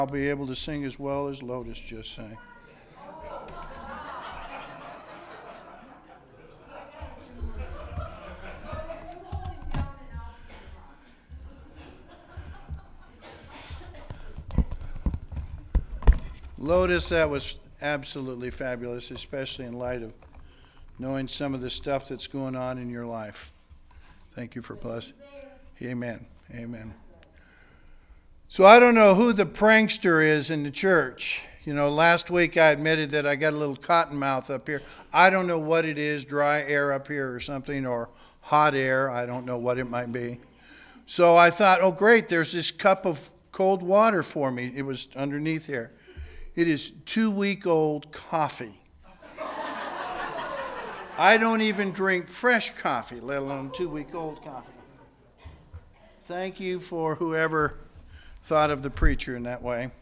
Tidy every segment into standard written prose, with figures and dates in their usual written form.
I'll be able to sing as well as Lotus just sang. Lotus, that was absolutely fabulous, especially in light of knowing some of the stuff that's going on in your life. Thank you for blessing. Amen. Amen. So I don't know who the prankster is in the church. You know, last week I admitted that I got a little cotton mouth up here. I don't know what it is, dry air up here or something, or hot air. I don't know what it might be. So I thought, oh great, there's this cup of cold water for me. It was underneath here. It is 2-week-old coffee. I don't even drink fresh coffee, let alone 2-week-old coffee. Thank you for whoever thought of the preacher in that way.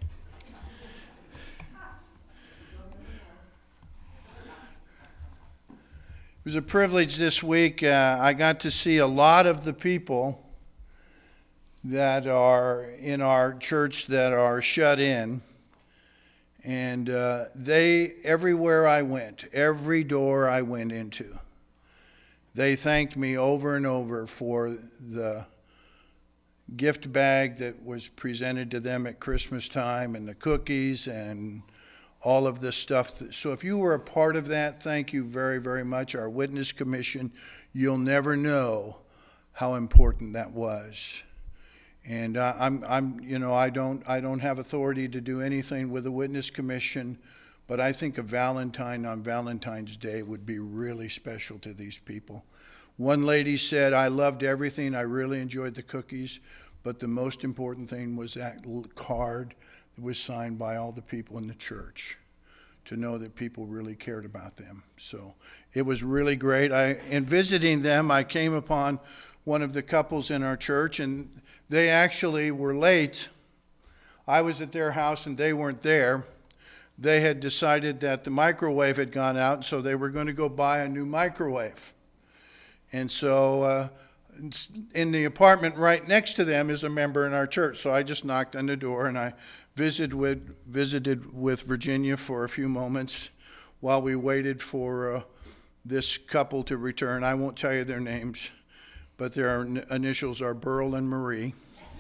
It was a privilege this week. I got to see a lot of the people that are in our church that are shut in. And they, everywhere I went, every door I went into, they thanked me over and over for the gift bag that was presented to them at Christmas time and the cookies and all of this stuff. So if you were a part of that, thank you very, very much. Our witness commission, you'll never know how important that was. And I don't have authority to do anything with the witness commission, but I think a Valentine on Valentine's Day would be really special to these people. One lady said, I loved everything. I really enjoyed the cookies, but the most important thing was that card that was signed by all the people in the church, to know that people really cared about them. So it was really great. In visiting them, I came upon one of the couples in our church, and they actually were late. I was at their house and they weren't there. They had decided that the microwave had gone out, so they were going to go buy a new microwave. And so in the apartment right next to them is a member in our church. So I just knocked on the door and I visited with Virginia for a few moments while we waited for this couple to return. I won't tell you their names, but their initials are Burl and Marie.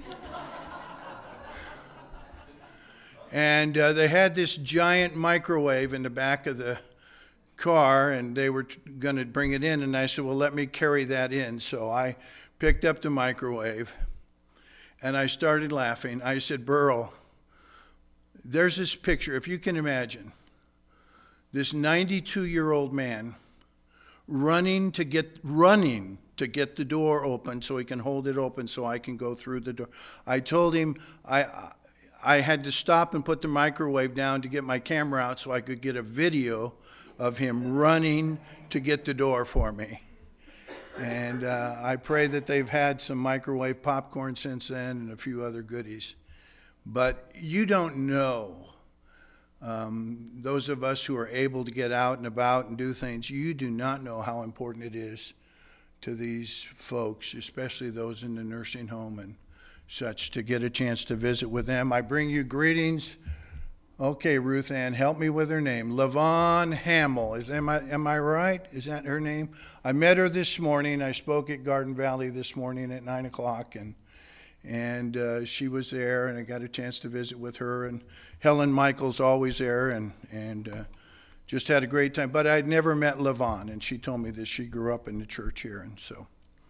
And they had this giant microwave in the back of the car, and they were going to bring it in, and I said, well, let me carry that in. So I picked up the microwave, and I started laughing. I said, Burl, there's this picture, if you can imagine, this 92-year-old man running to get the door open so he can hold it open so I can go through the door. I told him I had to stop and put the microwave down to get my camera out so I could get a video of him running to get the door for me. And I pray that they've had some microwave popcorn since then and a few other goodies. But you don't know. Those of us who are able to get out and about and do things, you do not know how important it is to these folks, especially those in the nursing home and such, to get a chance to visit with them. I bring you greetings. Okay, Ruth Ann, help me with her name. Lavon Hamill. Am I right? Is that her name? I met her this morning. I spoke at Garden Valley this morning at 9 o'clock, and she was there, and I got a chance to visit with her. And Helen Michael's always there, and just had a great time. But I'd never met Lavon, and she told me that she grew up in the church here, and so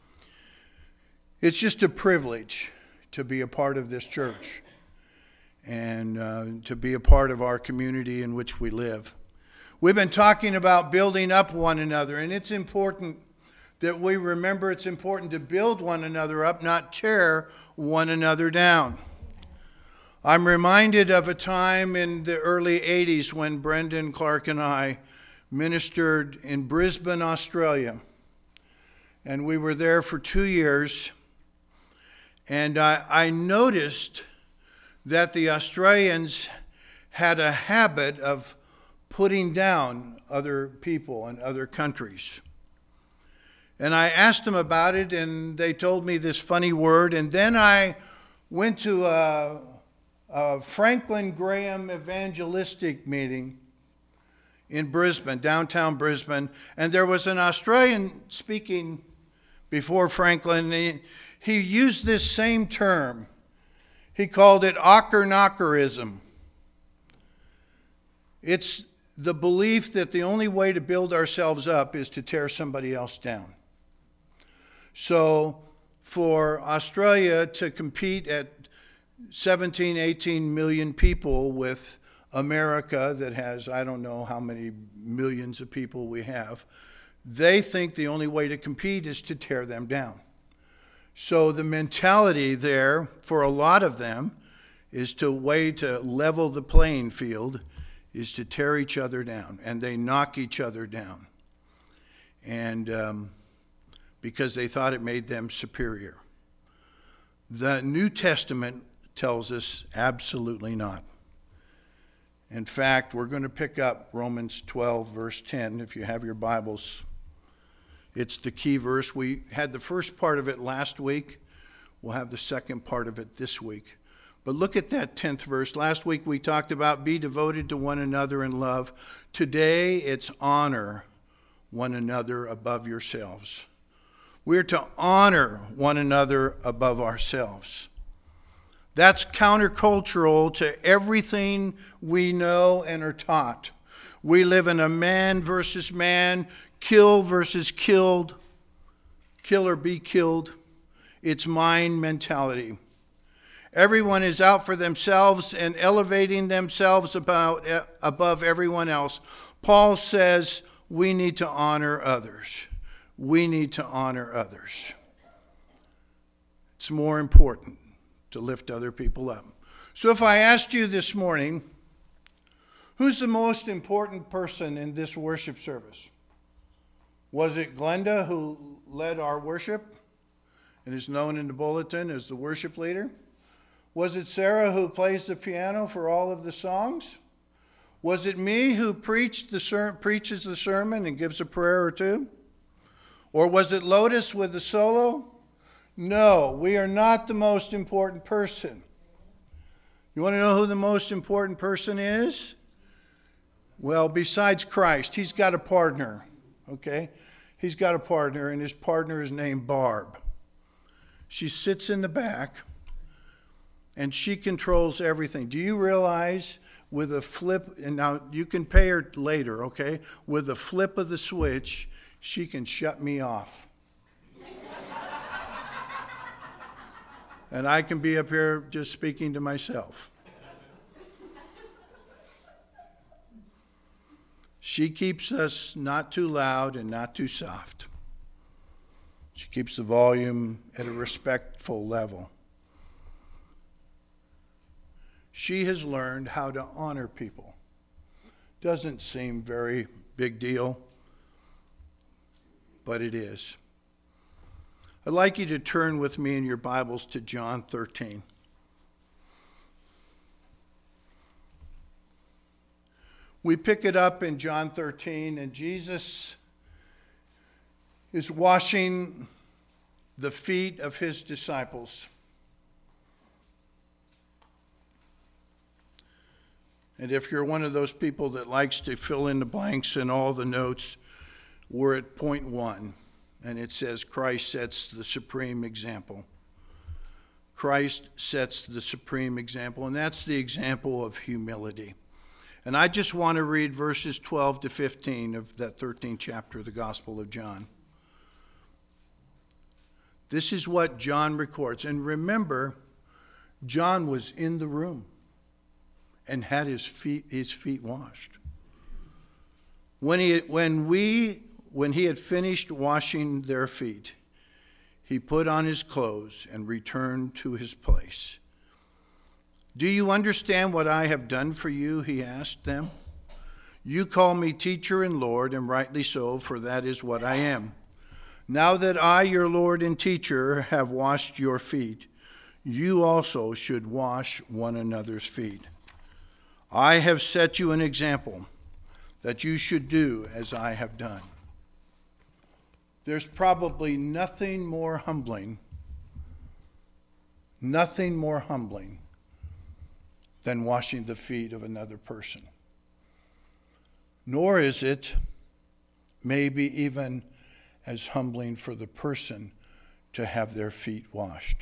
it's just a privilege to be a part of this church and to be a part of our community in which we live. We've been talking about building up one another, and it's important that we remember it's important to build one another up, not tear one another down. I'm reminded of a time in the early 80s when Brendan Clark and I ministered in Brisbane, Australia. And we were there for 2 years. And I noticed that the Australians had a habit of putting down other people and other countries. And I asked them about it, and they told me this funny word. And then I went to Franklin Graham evangelistic meeting in Brisbane, downtown Brisbane, and there was an Australian speaking before Franklin. He used this same term. He called it Ochre-knockerism. It's the belief that the only way to build ourselves up is to tear somebody else down. So for Australia to compete at 17, 18 million people with America that has, I don't know how many millions of people we have, they think the only way to compete is to tear them down. So the mentality there for a lot of them is to way to level the playing field is to tear each other down, and they knock each other down. And because they thought it made them superior. The New Testament tells us absolutely not. In fact, we're going to pick up Romans 12, verse 10, if you have your Bibles. It's the key verse. We had the first part of it last week. We'll have the second part of it this week. But look at that 10th verse. Last week we talked about be devoted to one another in love. Today it's honor one another above yourselves. We're to honor one another above ourselves. That's countercultural to everything we know and are taught. We live in a man versus man, kill versus killed, kill or be killed. It's mine mentality. Everyone is out for themselves and elevating themselves above everyone else. Paul says we need to honor others. We need to honor others. It's more important to lift other people up. So if I asked you this morning, who's the most important person in this worship service? Was it Glenda who led our worship and is known in the bulletin as the worship leader? Was it Sarah who plays the piano for all of the songs? Was it me who preaches the sermon and gives a prayer or two? Or was it Lotus with the solo? No, we are not the most important person. You want to know who the most important person is? Well, besides Christ, he's got a partner, okay? He's got a partner, and his partner is named Barb. She sits in the back, and she controls everything. Do you realize with a flip, and now you can pay her later, okay? With a flip of the switch, she can shut me off. And I can be up here just speaking to myself. She keeps us not too loud and not too soft. She keeps the volume at a respectful level. She has learned how to honor people. Doesn't seem very big deal, but it is. I'd like you to turn with me in your Bibles to John 13. We pick it up in John 13, and Jesus is washing the feet of his disciples. And if you're one of those people that likes to fill in the blanks in all the notes, we're at point 1. And it says Christ sets the supreme example. Christ sets the supreme example, and that's the example of humility. And I just want to read verses 12 to 15 of that 13th chapter of the Gospel of John. This is what John records. And remember, John was in the room and had his feet washed. When he had finished washing their feet, he put on his clothes and returned to his place. Do you understand what I have done for you? He asked them. You call me teacher and Lord, and rightly so, for that is what I am. Now that I, your Lord and teacher, have washed your feet, you also should wash one another's feet. I have set you an example that you should do as I have done. There's probably nothing more humbling than washing the feet of another person. Nor is it maybe even as humbling for the person to have their feet washed.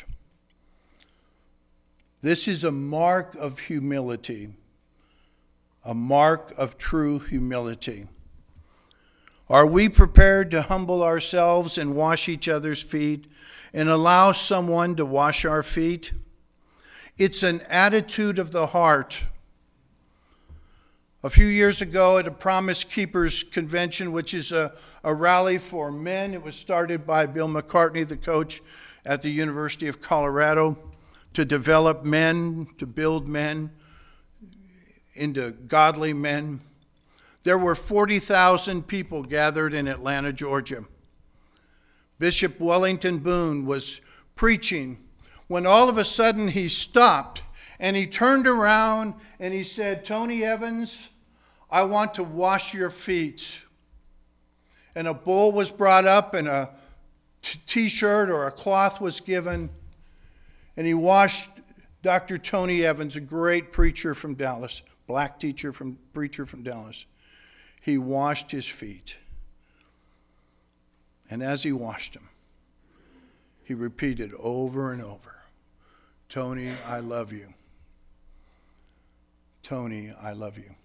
This is a mark of humility, a mark of true humility. Are we prepared to humble ourselves and wash each other's feet and allow someone to wash our feet? It's an attitude of the heart. A few years ago at a Promise Keepers Convention, which is a rally for men, it was started by Bill McCartney, the coach at the University of Colorado, to develop men, to build men into godly men. There were 40,000 people gathered in Atlanta, Georgia. Bishop Wellington Boone was preaching when all of a sudden he stopped and he turned around and he said, "Tony Evans, I want to wash your feet." And a bowl was brought up and a t-shirt or a cloth was given. And he washed Dr. Tony Evans, a great preacher from Dallas, black preacher from Dallas. He washed his feet. And as he washed them, he repeated over and over, "Tony, I love you. Tony, I love you."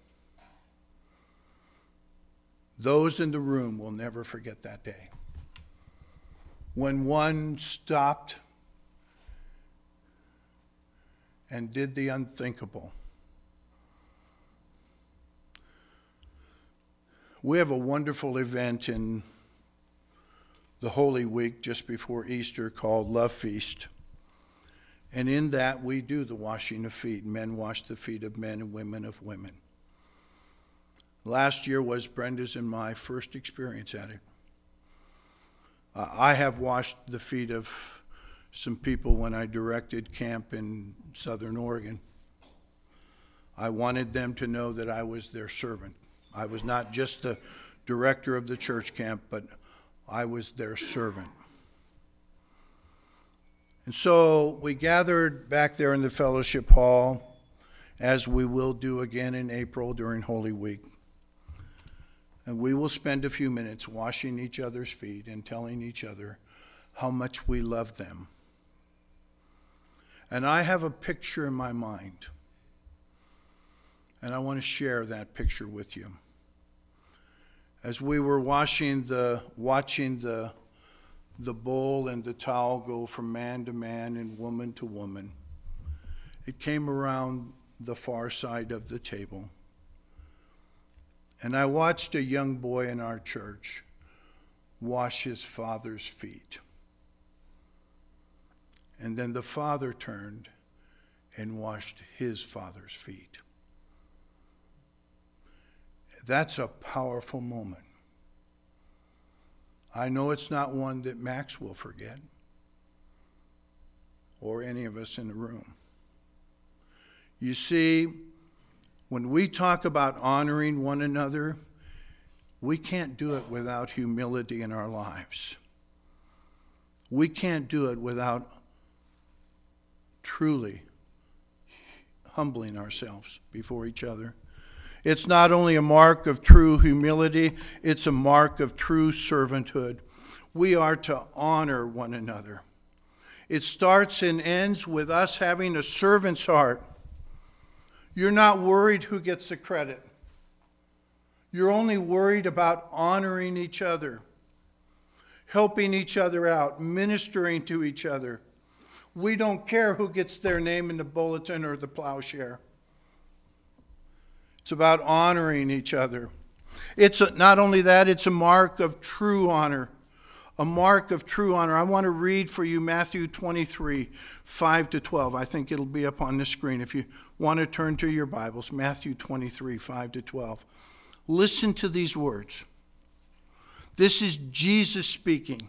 Those in the room will never forget that day, when one stopped and did the unthinkable. We have a wonderful event in the Holy Week just before Easter called Love Feast. And in that we do the washing of feet. Men wash the feet of men and women of women. Last year was Brenda's and my first experience at it. I have washed the feet of some people when I directed camp in Southern Oregon. I wanted them to know that I was their servant. I was not just the director of the church camp, but I was their servant. And so we gathered back there in the fellowship hall, as we will do again in April during Holy Week. And we will spend a few minutes washing each other's feet and telling each other how much we love them. And I have a picture in my mind, and I want to share that picture with you. As we were watching the bowl and the towel go from man to man and woman to woman, it came around the far side of the table. And I watched a young boy in our church wash his father's feet. And then the father turned and washed his father's feet. That's a powerful moment. I know it's not one that Max will forget, or any of us in the room. You see, when we talk about honoring one another, we can't do it without humility in our lives. We can't do it without truly humbling ourselves before each other. It's not only a mark of true humility, it's a mark of true servanthood. We are to honor one another. It starts and ends with us having a servant's heart. You're not worried who gets the credit. You're only worried about honoring each other, helping each other out, ministering to each other. We don't care who gets their name in the bulletin or the plowshare. It's about honoring each other. Not only that, it's a mark of true honor. A mark of true honor. I want to read for you Matthew 23, 5-12. I think it'll be up on the screen if you want to turn to your Bibles. Matthew 23, 5-12. Listen to these words. This is Jesus speaking.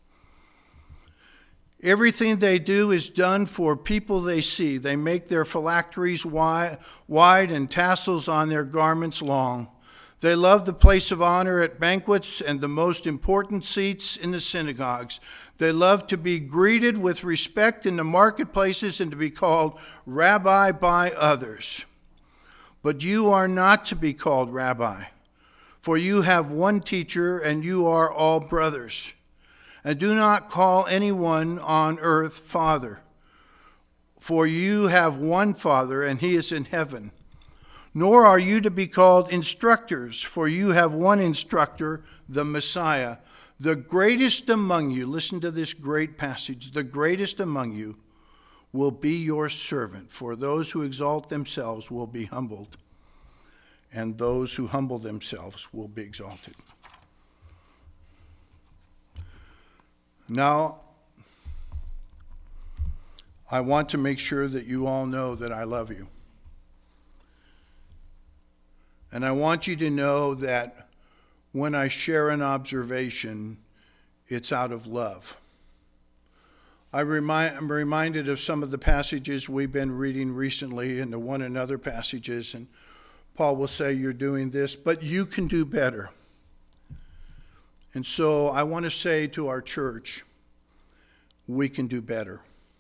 Everything they do is done for people they see. They make their phylacteries wide and tassels on their garments long. They love the place of honor at banquets and the most important seats in the synagogues. They love to be greeted with respect in the marketplaces and to be called rabbi by others. But you are not to be called rabbi, for you have one teacher and you are all brothers. And do not call anyone on earth Father, for you have one Father and he is in heaven. Nor are you to be called instructors, for you have one instructor, the Messiah. The greatest among you, listen to this great passage, the greatest among you will be your servant, for those who exalt themselves will be humbled, and those who humble themselves will be exalted. Now, I want to make sure that you all know that I love you. And I want you to know that when I share an observation, it's out of love. I'm reminded of some of the passages we've been reading recently and the one another passages, and Paul will say, you're doing this, but you can do better. And so I want to say to our church, we can do better.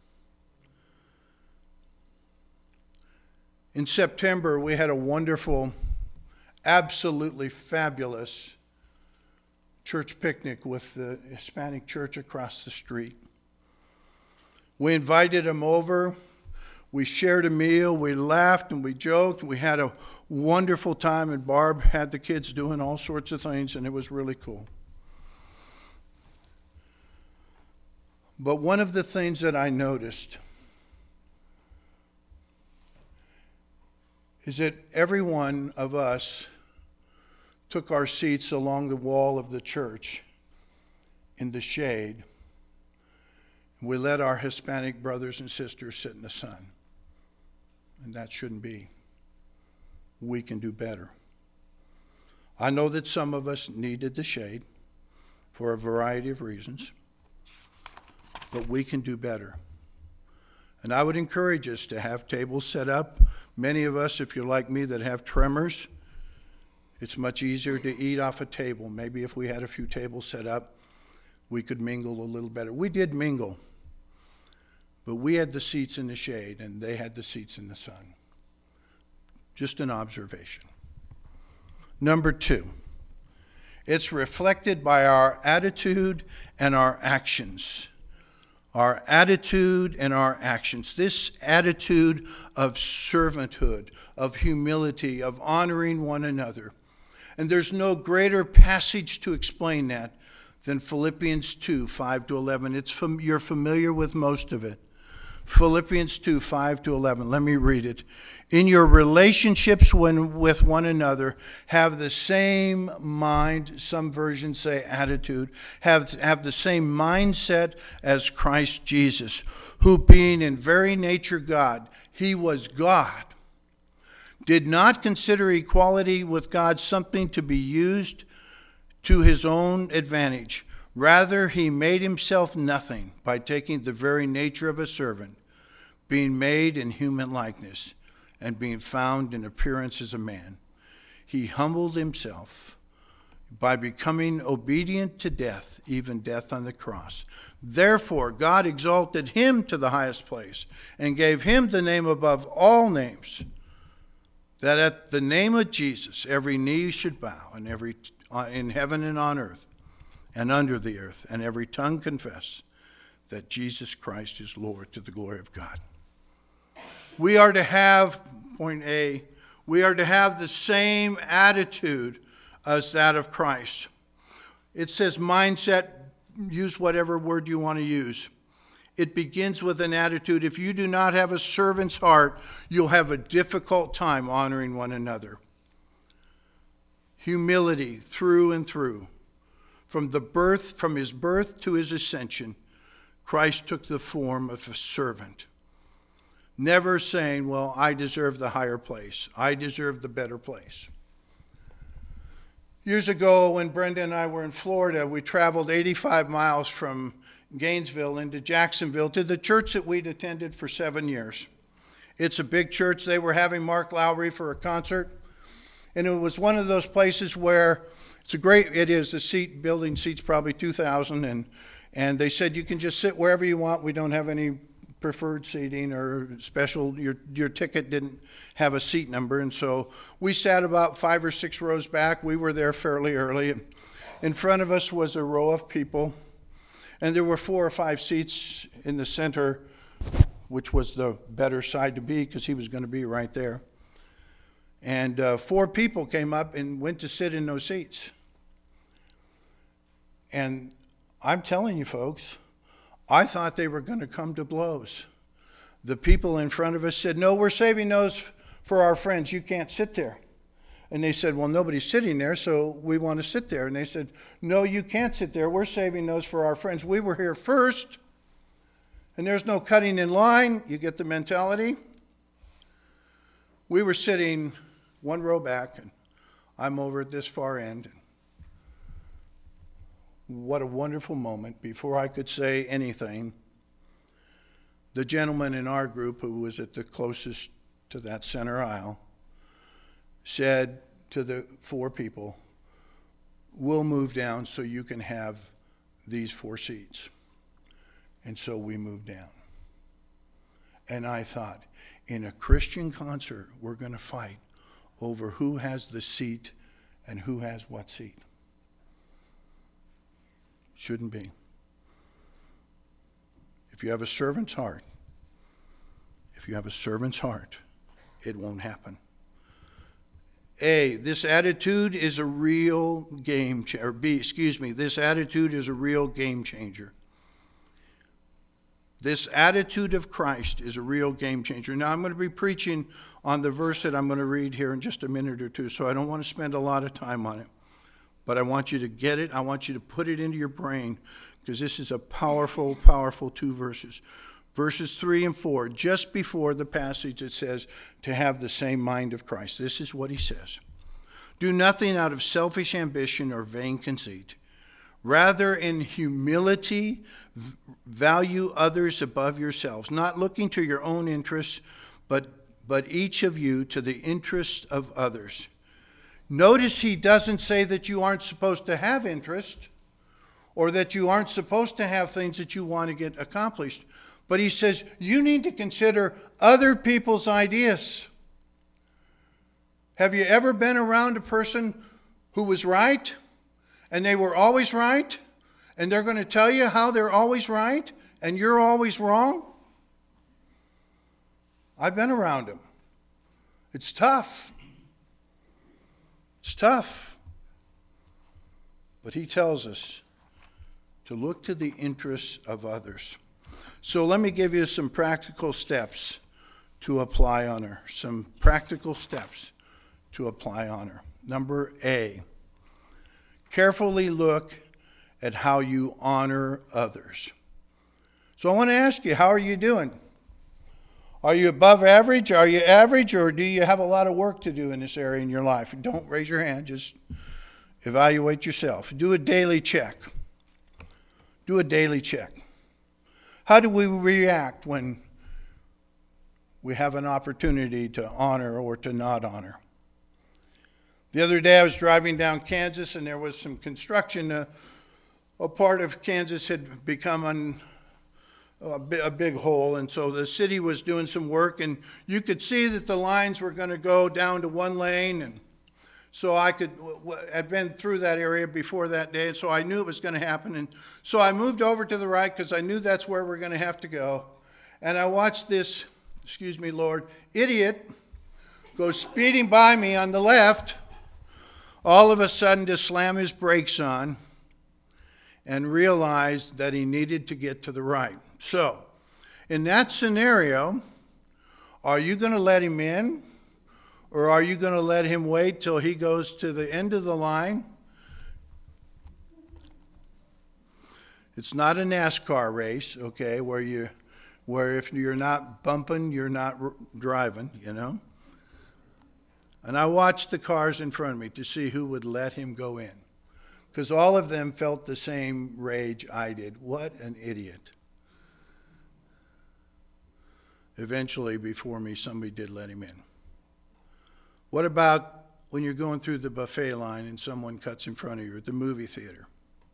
In September, we had a wonderful, absolutely fabulous church picnic with the Hispanic church across the street. We invited them over. We shared a meal. We laughed and we joked. We had a wonderful time, and Barb had the kids doing all sorts of things, and it was really cool. But one of the things that I noticed is that every one of us took our seats along the wall of the church in the shade. We let our Hispanic brothers and sisters sit in the sun. And that shouldn't be. We can do better. I know that some of us needed the shade for a variety of reasons, but we can do better. And I would encourage us to have tables set up. Many of us, if you're like me, that have tremors, it's much easier to eat off a table. Maybe if we had a few tables set up, we could mingle a little better. We did mingle, but we had the seats in the shade and they had the seats in the sun. Just an observation. Number 2, it's reflected by our attitude and our actions. Our attitude and our actions. This attitude of servanthood, of humility, of honoring one another. And there's no greater passage to explain that than Philippians 2, 5 to 11. You're familiar with most of it. Philippians 2, 5 to 11. Let me read it. In your relationships with one another, have the same mind, some versions say attitude, have the same mindset as Christ Jesus, who being in very nature God, he was God, did not consider equality with God something to be used to his own advantage. Rather, he made himself nothing by taking the very nature of a servant, being made in human likeness, and being found in appearance as a man. He humbled himself by becoming obedient to death, even death on the cross. Therefore, God exalted him to the highest place and gave him the name above all names, that at the name of Jesus every knee should bow, and in heaven and on earth and under the earth, and every tongue confess that Jesus Christ is Lord, to the glory of God. We are to have, point A, we are to have the same attitude as that of Christ. It says mindset, use whatever word you want to use. It begins with an attitude. If you do not have a servant's heart, you'll have a difficult time honoring one another. Humility through and through. From his birth to his ascension, Christ took the form of a servant. Never saying, well, I deserve the higher place. I deserve the better place. Years ago, when Brenda and I were in Florida, we traveled 85 miles from Gainesville into Jacksonville to the church that we'd attended for 7 years. It's a big church. They were having Mark Lowry for a concert. And it was one of those places where it is, the building seats probably 2,000, and they said you can just sit wherever you want. We don't have any preferred seating or special, your ticket didn't have a seat number. And so we sat about 5 or 6 rows back. We were there fairly early. In front of us was a row of people, and there were 4 or 5 seats in the center, which was the better side to be because he was going to be right there. And 4 people came up and went to sit in those seats. And I'm telling you, folks, I thought they were going to come to blows. The people in front of us said, no, we're saving those for our friends. You can't sit there. And they said, well, nobody's sitting there, so we want to sit there. And they said, no, you can't sit there. We're saving those for our friends. We were here first, and there's no cutting in line. You get the mentality? We were sitting 1 row back, and I'm over at this far end. What a wonderful moment. Before I could say anything, the gentleman in our group who was at the closest to that center aisle said to the 4 people, we'll move down so you can have these 4 seats. And so we moved down. And I thought, in a Christian concert, we're going to fight over who has the seat and who has what seat. Shouldn't be. If you have a servant's heart, it won't happen. This attitude is a real game changer. This attitude is a real game changer. This attitude of Christ is a real game changer. Now, I'm going to be preaching on the verse that I'm going to read here in just a minute or two, so I don't want to spend a lot of time on it. But I want you to get it. I want you to put it into your brain, because this is a powerful, powerful 2 verses. Verses 3 and 4, just before the passage that says to have the same mind of Christ. This is what he says. Do nothing out of selfish ambition or vain conceit. Rather, in humility, value others above yourselves, not looking to your own interests, but each of you to the interests of others. Notice he doesn't say that you aren't supposed to have interest or that you aren't supposed to have things that you want to get accomplished. But he says you need to consider other people's ideas. Have you ever been around a person who was right and they were always right and they're going to tell you how they're always right and you're always wrong? I've been around them. It's tough. It's tough. But he tells us to look to the interests of others. So let me give you some practical steps to apply honor. Some practical steps to apply honor. Number A, carefully look at how you honor others. So I want to ask you, how are you doing? Are you above average? Are you average? Or do you have a lot of work to do in this area in your life? Don't raise your hand. Just evaluate yourself. Do a daily check. Do a daily check. How do we react when we have an opportunity to honor or to not honor? The other day I was driving down Kansas and there was some construction. A part of Kansas had become a big hole, and so the city was doing some work, and you could see that the lines were going to go down to 1 lane, and so I'd been through that area before that day, and so I knew it was going to happen, and so I moved over to the right because I knew that's where we're going to have to go, and I watched this, excuse me, Lord, idiot go speeding by me on the left, all of a sudden to slam his brakes on and realized that he needed to get to the right. So, in that scenario, are you going to let him in, or are you going to let him wait till he goes to the end of the line? It's not a NASCAR race, okay, where if you're not bumping, you're not driving, you know. And I watched the cars in front of me to see who would let him go in, because all of them felt the same rage I did. What an idiot. Eventually, before me, somebody did let him in. What about when you're going through the buffet line and someone cuts in front of you at the movie theater.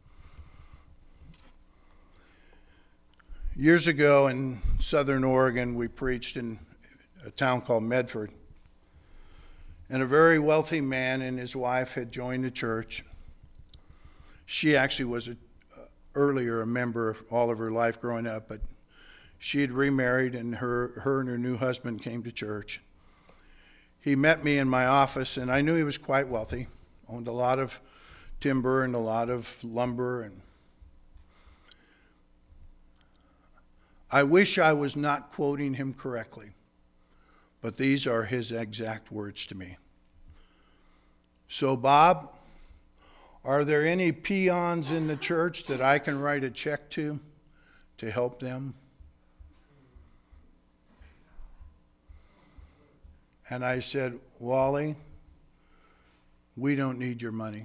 Years ago in Southern Oregon, we preached in a town called Medford. And a very wealthy man and his wife had joined the church. She actually was earlier a member all of her life growing up, but she had remarried, and her and her new husband came to church. He met me in my office, and I knew he was quite wealthy, owned a lot of timber and a lot of lumber. And I wish I was not quoting him correctly, but these are his exact words to me. So, Bob, are there any peons in the church that I can write a check to help them? And I said, Wally, we don't need your money.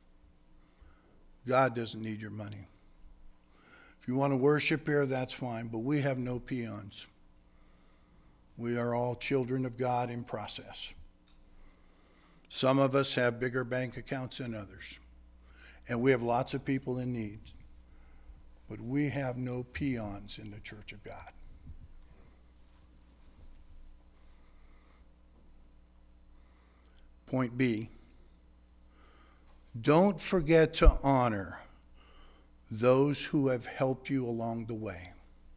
God doesn't need your money. If you want to worship here, that's fine, but we have no peons. We are all children of God in process. Some of us have bigger bank accounts than others, and we have lots of people in need, but we have no peons in the Church of God. Point B, don't forget to honor those who have helped you along the way.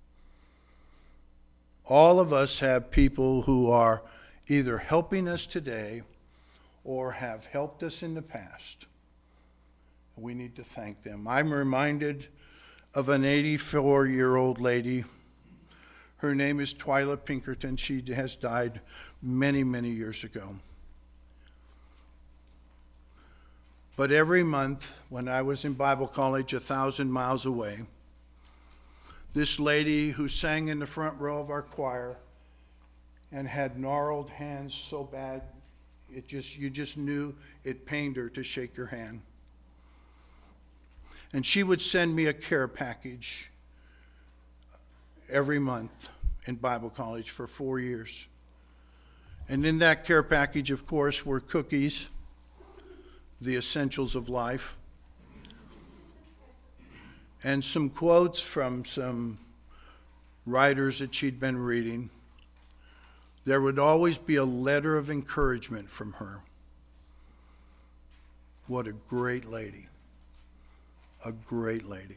All of us have people who are either helping us today or have helped us in the past. We need to thank them. I'm reminded of an 84-year-old lady. Her name is Twyla Pinkerton. She has died many, many years ago. But every month, when I was in Bible college 1,000 miles away, this lady who sang in the front row of our choir and had gnarled hands so bad, you just knew it pained her to shake your hand. And she would send me a care package every month in Bible college for 4 years. And in that care package, of course, were cookies, the essentials of life, and some quotes from some writers that she'd been reading. There would always be a letter of encouragement from her. What a great lady. A great lady.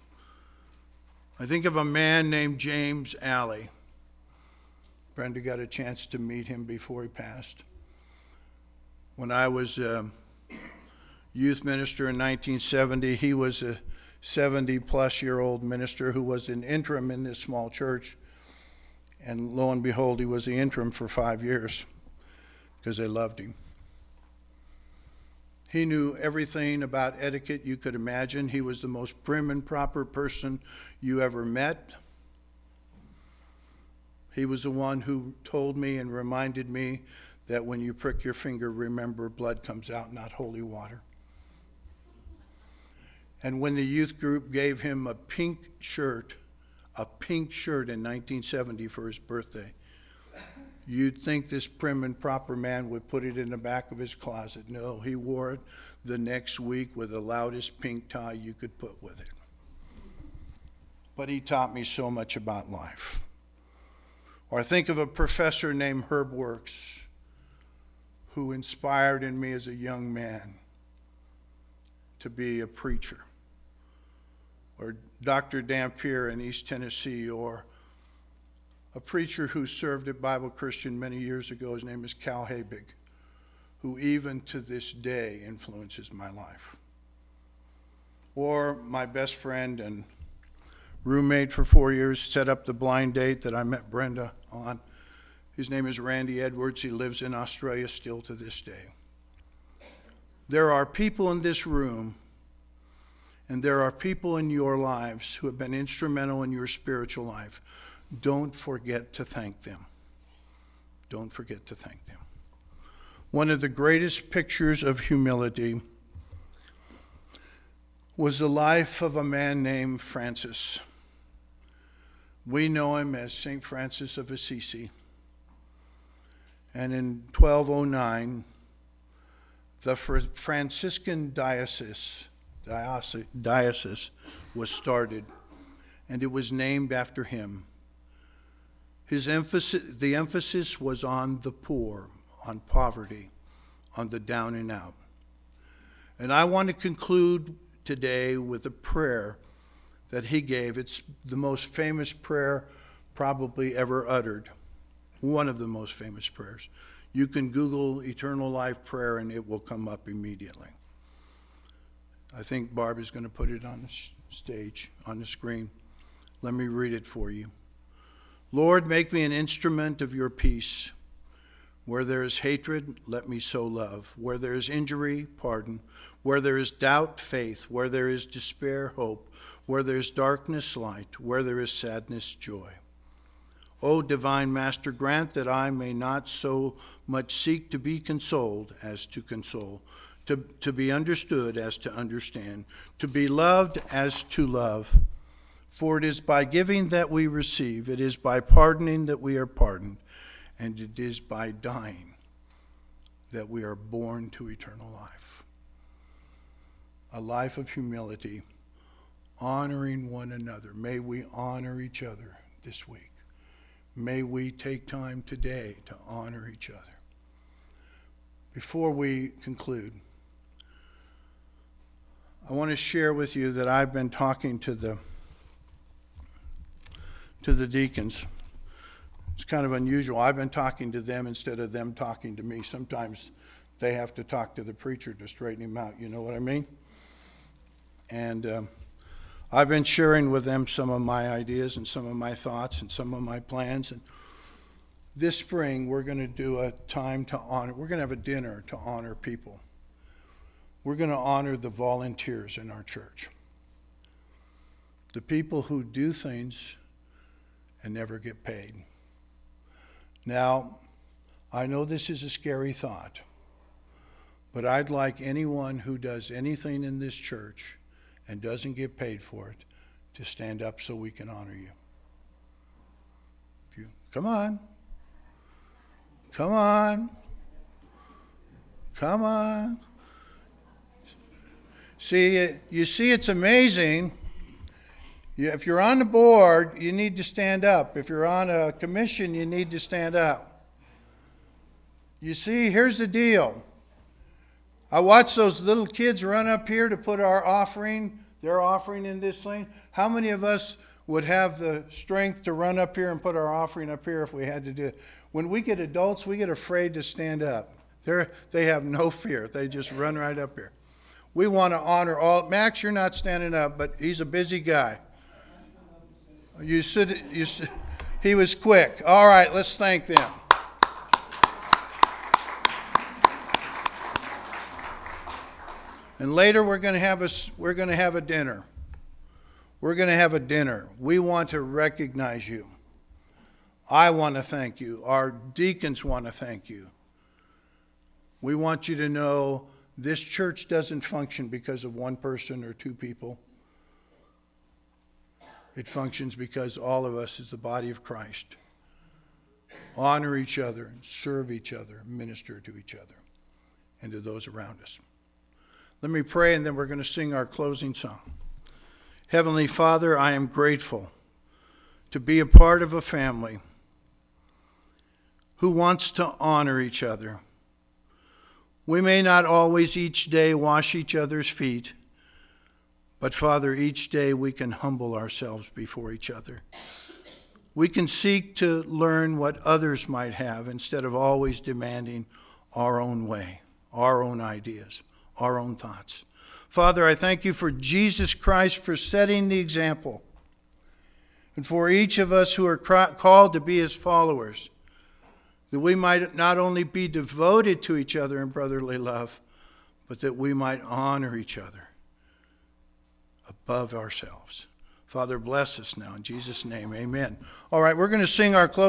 I think of a man named James Alley. Brenda got a chance to meet him before he passed. When I was youth minister in 1970. He was a 70-plus-year-old minister who was an interim in this small church. And lo and behold, he was the interim for 5 years because they loved him. He knew everything about etiquette you could imagine. He was the most prim and proper person you ever met. He was the one who told me and reminded me that when you prick your finger, remember blood comes out, not holy water. And when the youth group gave him a pink shirt in 1970 for his birthday, you'd think this prim and proper man would put it in the back of his closet. No, he wore it the next week with the loudest pink tie you could put with it. But he taught me so much about life. Or think of a professor named Herb Works, who inspired in me as a young man to be a preacher. Or Dr. Dampier in East Tennessee, or a preacher who served at Bible Christian many years ago. His name is Cal Habig, who even to this day influences my life. Or my best friend and roommate for 4 years, set up the blind date that I met Brenda on. His name is Randy Edwards. He lives in Australia still to this day. There are people in this room, and there are people in your lives who have been instrumental in your spiritual life. Don't forget to thank them. Don't forget to thank them. One of the greatest pictures of humility was the life of a man named Francis. We know him as St. Francis of Assisi. And in 1209, the Franciscan diocese was started, and it was named after him. The emphasis was on the poor, on poverty, on the down and out. And I want to conclude today with a prayer that he gave. It's the most famous prayer probably ever uttered. One of the most famous prayers. You can Google Eternal Life Prayer and it will come up immediately. I think Barb is going to put it on the stage, on the screen. Let me read it for you. Lord, make me an instrument of your peace. Where there is hatred, let me sow love. Where there is injury, pardon. Where there is doubt, faith. Where there is despair, hope. Where there is darkness, light. Where there is sadness, joy. O divine Master, grant that I may not so much seek to be consoled as to console, to be understood as to understand, to be loved as to love. For it is by giving that we receive, it is by pardoning that we are pardoned, and it is by dying that we are born to eternal life. A life of humility, honoring one another. May we honor each other this week. May we take time today to honor each other. Before we conclude, I want to share with you that I've been talking to the deacons. It's kind of unusual. I've been talking to them instead of them talking to me. Sometimes they have to talk to the preacher to straighten him out. You know what I mean? And I've been sharing with them some of my ideas and some of my thoughts and some of my plans. And this spring, we're going to do a time to honor. We're going to have a dinner to honor people. We're going to honor the volunteers in our church. The people who do things and never get paid. Now, I know this is a scary thought, but I'd like anyone who does anything in this church and doesn't get paid for it to stand up so we can honor you. Come on. Come on. Come on. You see, it's amazing. If you're on the board, you need to stand up. If you're on a commission, you need to stand up. You see, here's the deal. I watched those little kids run up here to put their offering in this thing. How many of us would have the strength to run up here and put our offering up here if we had to do it? When we get adults, we get afraid to stand up. They have no fear. They just run right up here. We want to honor all. Max, you're not standing up, but he's a busy guy. He was quick. All right, let's thank them. And later we're going to have a dinner. We're going to have a dinner. We want to recognize you. I want to thank you. Our deacons want to thank you. We want you to know this church doesn't function because of one person or two people. It functions because all of us is the body of Christ. Honor each other, serve each other, minister to each other, and to those around us. Let me pray, and then we're going to sing our closing song. Heavenly Father, I am grateful to be a part of a family who wants to honor each other. We may not always each day wash each other's feet, but Father, each day we can humble ourselves before each other. We can seek to learn what others might have instead of always demanding our own way, our own ideas, our own thoughts. Father, I thank you for Jesus Christ for setting the example, and for each of us who are called to be his followers, that we might not only be devoted to each other in brotherly love, but that we might honor each other above ourselves. Father, bless us now. In Jesus' name, amen. All right, we're going to sing our closing.